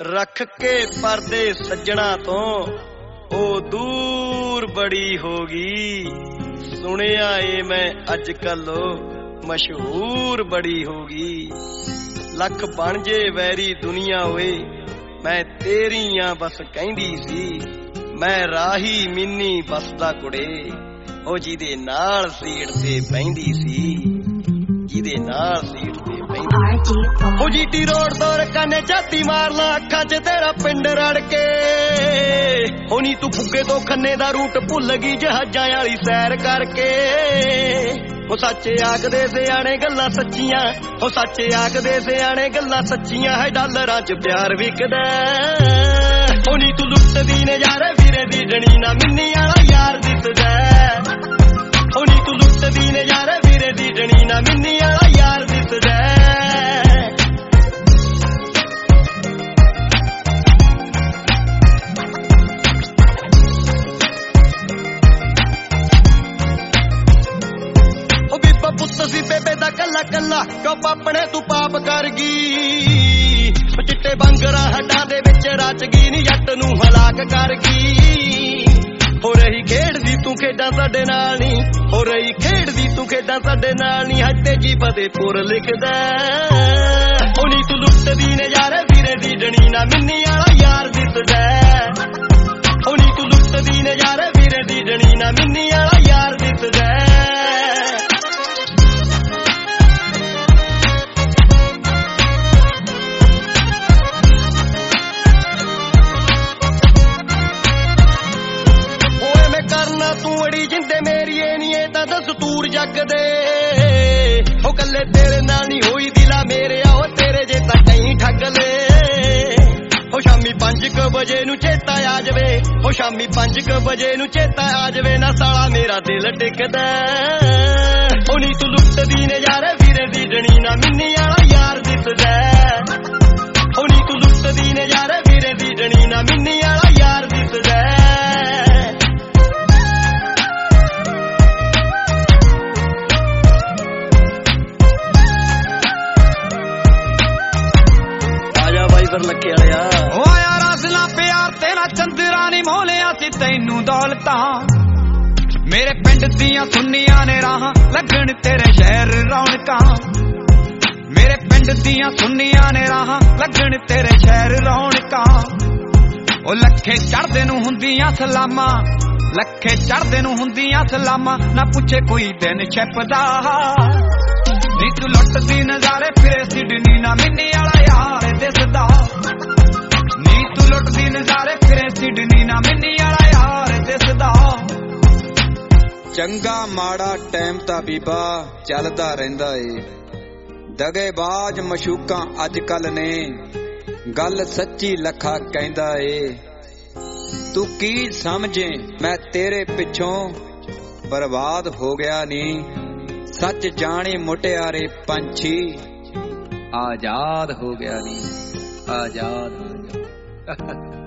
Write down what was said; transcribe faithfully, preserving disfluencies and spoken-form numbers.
रख के पर्दे सज्जणा तो ओ दूर बड़ी होगी। सुनिया ए मैं अजकल मशहूर बड़ी होगी। लख बन जे वैरी दुनिया होए मैं तेरियां बस कहंदी सी। मैं राही मिन्नी बसदा कुड़े ओ जिदे नाल सीट ते पैंदी सी। जिदे नाल सीट ते पैंदी ओ जीटी रोड तोर कने जाती मार ला अखां च तेरा पिंड रड़ के। होनी तू फुगे तो खन्ने दा रूट भुल गई जहाजां वाली सैर करके। ओ सच्चे आखदे सियाणे गल्लां सच्चियां ओ सच्चे आखदे सियाणे गल्लां सच्चियां है डॉलरां च प्यार विकदा। होनी तू लुटदी ने यार वीरे दी जणी ना मिन्नी वाला यार दिसदा। होनी तू लुटदी ने यार वीरे दी जणी ना मिन्नी वाला यार दिसदा। पुत सी बेबे दा कला कला चुप अपने तू पाप कर गई। चिट्टे बंगरा हड्डां दे विच रच गई नी जट नूं हलाक कर गई। हो रही खेडदी तू खेडां साडे नाल नी हो रही खेडदी तू खेडां साडे नाल नी हत्ते जी फतेहपुर लिखदा। होनी तू लुटदी ने यार वीरे दी जणी ना मिन्नी वाला यार दिसदा। होनी तू लुटदी ने यार वीरे दी जणी ना मिन्नी वाला यार दिसदा। तू अड़ी जिंदे मेरी नी तां दस्तूर जग दे। ओ कल्ले तेरे नाल नी होई दिला मेरे आओ तेरे जे तां कई ठग ले। ओ शामी पांच क बजे नू चेता आ जावे ओ शामी पांच क बजे नू चेता आ जावे ना साला मेरा दिल टिकदा। होनी तू लुटदी ने यार वीरे दी जणी ना मिन्नी वाला यार दिसदा। होनी तू लुटदी ने यार वीरे दी जणी ना मिन्नी वाला यार दिसदा। लखे वालिया ओ यार असला प्यार तेरा चंदरा नी मोलिया सी तैनू दौलतां। मेरे पिंड दियां सुन्नियां ने राह लगन तेरे शहर रौनकां। मेरे पिंड दियां सुन्नियां ने राह लगन तेरे शहर रौनकां। ओ लखे चढ़दे नू हुंदियां सलामां लखे चढ़दे नू हुंदियां सलामां ना पुछे कोई दिन छिपदा। नी तू लुटदी नजारे फिरे सिडनी ना मिन्नी वाला यार दिसदा। नी तू लुटदी नजारे फिरे सिडनी ना मिन्नी वाला यार दिसदा। चंगा माड़ा टाइम ता बीबा चलदा रहिंदा ए। दगेबाज मशूकां अजकल ने गल सच्ची लखा कहंदा ए। तू की समझे मैं तेरे पिछों बर्बाद हो गया नी। सच जाने मुटियारे पंछी आजाद हो गया नी आजाद हो गया।